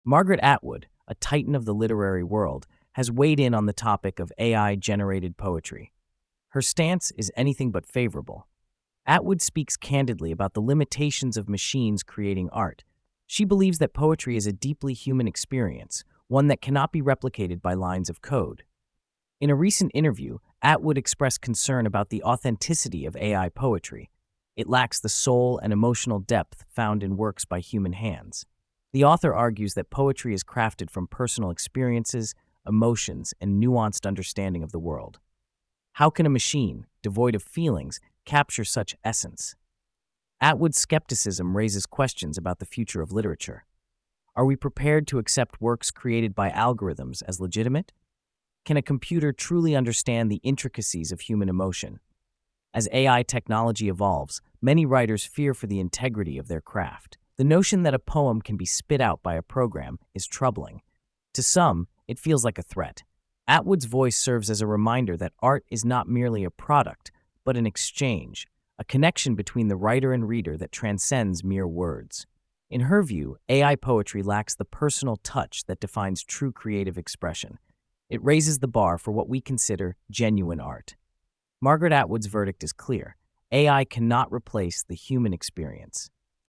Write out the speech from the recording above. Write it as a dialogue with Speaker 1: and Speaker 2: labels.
Speaker 1: Margaret Atwood, a titan of the literary world, has weighed in on the topic of AI-generated poetry. Her stance is anything but favorable. Atwood speaks candidly about the limitations of machines creating art. She believes that poetry is a deeply human experience, one that cannot be replicated by lines of code. In a recent interview, Atwood expressed concern about the authenticity of AI poetry. It lacks the soul and emotional depth found in works by human hands. The author argues that poetry is crafted from personal experiences, emotions, and nuanced understanding of the world. How can a machine, devoid of feelings, capture such essence? Atwood's skepticism raises questions about the future of literature. Are we prepared to accept works created by algorithms as legitimate? Can a computer truly understand the intricacies of human emotion? As AI technology evolves, many writers fear for the integrity of their craft. The notion that a poem can be spit out by a program is troubling. To some, it feels like a threat. Atwood's voice serves as a reminder that art is not merely a product, but an exchange, a connection between the writer and reader that transcends mere words. In her view, AI poetry lacks the personal touch that defines true creative expression. It raises the bar for what we consider genuine art. Margaret Atwood's verdict is clear. AI cannot replace the human experience.